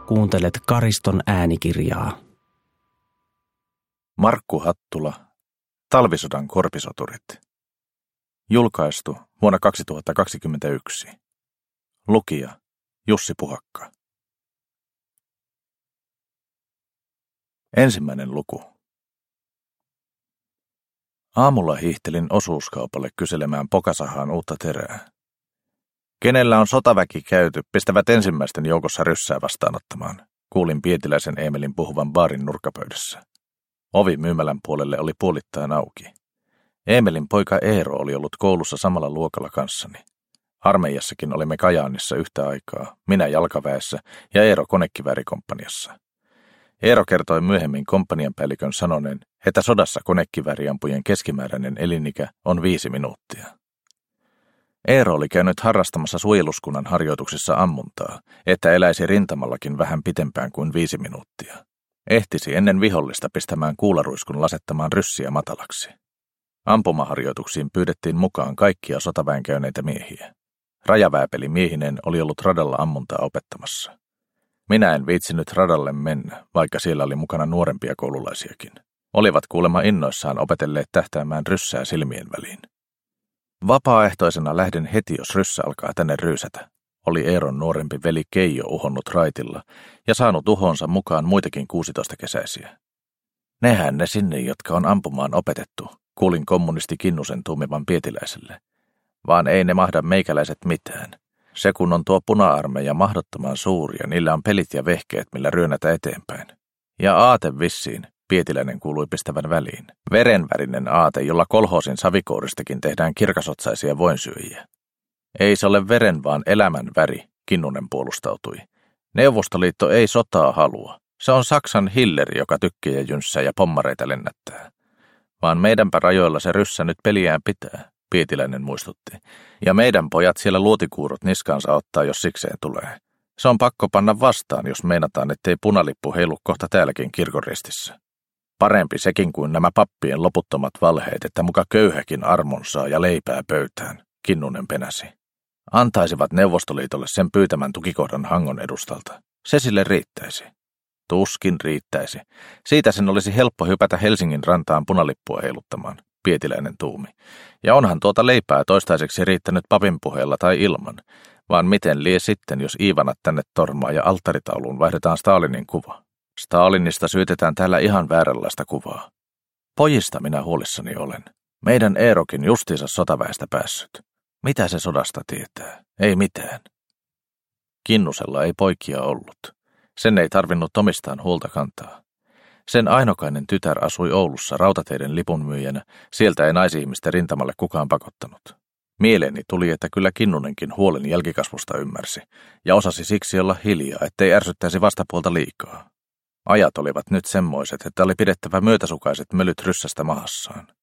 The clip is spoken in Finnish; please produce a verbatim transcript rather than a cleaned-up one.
kuuntelet Kariston äänikirjaa. Markku Hattula, Talvisodan korpisoturit. Julkaistu vuonna kaksituhattakaksikymmentäyksi. Lukija Jussi Puhakka. Ensimmäinen luku. Aamulla hiihtelin osuuskaupalle kyselemään Pokasahaan uutta terää. Kenellä on sotaväki käyty, pistävät ensimmäisten joukossa ryssää vastaanottamaan, kuulin Pietiläisen Eemelin puhuvan baarin nurkkapöydässä. Ovi myymälän puolelle oli puolittain auki. Eemelin poika Eero oli ollut koulussa samalla luokalla kanssani. Armeijassakin olimme Kajaanissa yhtä aikaa, minä jalkaväessä ja Eero konekiväärikomppaniassa. Eero kertoi myöhemmin komppanianpäällikön sanoneen, että sodassa konekivääriampujen keskimääräinen elinikä on viisi minuuttia. Eero oli käynyt harrastamassa suojeluskunnan harjoituksissa ammuntaa, että eläisi rintamallakin vähän pitempään kuin viisi minuuttia. Ehtisi ennen vihollista pistämään kuularuiskun lasettamaan ryssiä matalaksi. Ampumaharjoituksiin pyydettiin mukaan kaikkia sotaväen käyneitä miehiä. Rajaväepeli miehinen oli ollut radalla ammuntaa opettamassa. Minä en viitsinyt radalle mennä, vaikka siellä oli mukana nuorempia koululaisiakin. Olivat kuulemma innoissaan opetelleet tähtäämään ryssää silmien väliin. Vapaaehtoisena lähden heti, jos ryssä alkaa tänne ryysätä, oli Eeron nuorempi veli Keijo uhonnut raitilla ja saanut uhonsa mukaan muitakin kuusitoista kesäisiä. Nehän ne sinne, jotka on ampumaan opetettu, kuulin kommunisti Kinnusen tuumivan Pietiläiselle. Vaan ei ne mahda meikäläiset mitään. Se kun on tuo puna-armeija mahdottoman suuri ja niillä on pelit ja vehkeet, millä ryönätä eteenpäin. Ja aate vissiin, Pietiläinen kuului pistävän väliin. Verenvärinen aate, jolla kolhoosin savikouristakin tehdään kirkasotsaisia voinsyöjiä. Ei se ole veren, vaan elämän väri, Kinnunen puolustautui. Neuvostoliitto ei sotaa halua. Se on Saksan Hilleri, joka tykkää ja jynssää ja pommareita lennättää. Vaan meidänpä rajoilla se ryssä nyt peliään pitää, Pietiläinen muistutti. Ja meidän pojat siellä luotikuurot niskansa ottaa, jos sikseen tulee. Se on pakko panna vastaan, jos meinataan, ettei punalippu heilu kohta täälläkin kirkonristissä. Parempi sekin kuin nämä pappien loputtomat valheet, että muka köyhäkin armon saa ja leipää pöytään, Kinnunen penäsi. Antaisivat Neuvostoliitolle sen pyytämän tukikohdan Hangon edustalta. Se sille riittäisi. Tuskin riittäisi. Siitä sen olisi helppo hypätä Helsingin rantaan punalippua heiluttamaan, Pietiläinen tuumi. Ja onhan tuota leipää toistaiseksi riittänyt papin puheella tai ilman, vaan miten lie sitten, jos Iivanat tänne tormaa ja alttaritauluun vaihdetaan Stalinin kuva. Stalinista syytetään täällä ihan vääränlaista kuvaa. Pojista minä huolissani olen. Meidän Eerokin justiinsa sotaväestä päässyt. Mitä se sodasta tietää? Ei mitään. Kinnusella ei poikia ollut. Sen ei tarvinnut omistaan huolta kantaa. Sen ainokainen tytär asui Oulussa rautateiden lipunmyyjänä, sieltä ei naisihmistä rintamalle kukaan pakottanut. Mieleeni tuli, että kyllä Kinnunenkin huolen jälkikasvusta ymmärsi, ja osasi siksi olla hiljaa, ettei ärsyttäisi vastapuolta liikaa. Ajat olivat nyt semmoiset, että oli pidettävä myötäsukaiset mölyt ryssästä mahassaan.